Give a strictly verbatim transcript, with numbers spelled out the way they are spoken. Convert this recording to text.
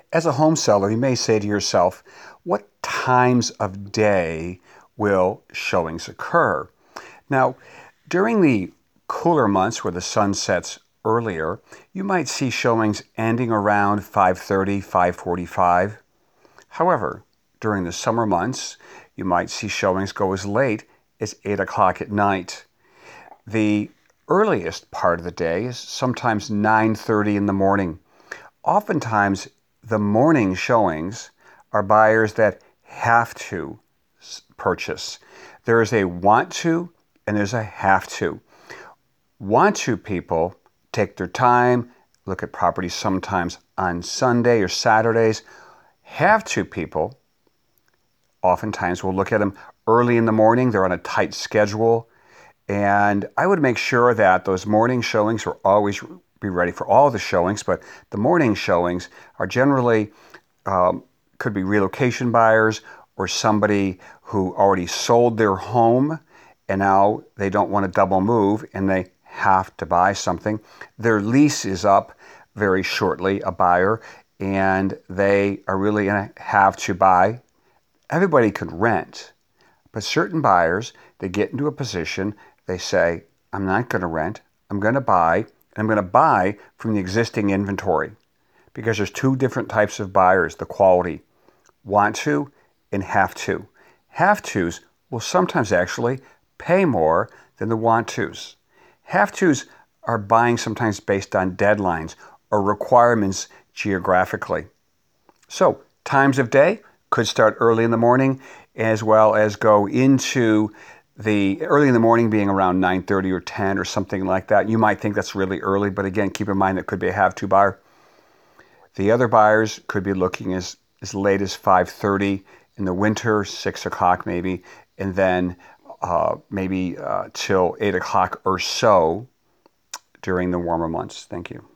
As a home seller, you may say to yourself, what times of day will showings occur? Now, during the cooler months where the sun sets earlier, you might see showings ending around five thirty, five forty-five. However, during the summer months, you might see showings go as late as eight o'clock at night. The earliest part of the day is sometimes nine thirty in the morning. Oftentimes, the morning showings are buyers that have to purchase. There is a want to and there's a have to. Want to people take their time, look at properties sometimes on Sunday or Saturdays. Have to people oftentimes will look at them early in the morning. They're on a tight schedule. And I would make sure that those morning showings are always be ready for all the showings, but the morning showings are generally, um, could be relocation buyers or somebody who already sold their home and now they don't want to double move and they have to buy something. Their lease is up very shortly, a buyer, and they are really going to have to buy. Everybody could rent, but certain buyers, they get into a position, they say, I'm not going to rent, I'm going to buy, and I'm going to buy from the existing inventory. Because there's two different types of buyers, the quality, want to and have to. Have tos will sometimes actually pay more than the want tos. Have tos are buying sometimes based on deadlines or requirements geographically. So times of day could start early in the morning as well as go into the early in the morning being around nine thirty or ten or something like that. You might think that's really early, but again, keep in mind that could be a have-to buyer. The other buyers could be looking as, as late as five thirty in the winter, six o'clock maybe, and then uh, maybe uh, till eight o'clock or so during the warmer months. Thank you.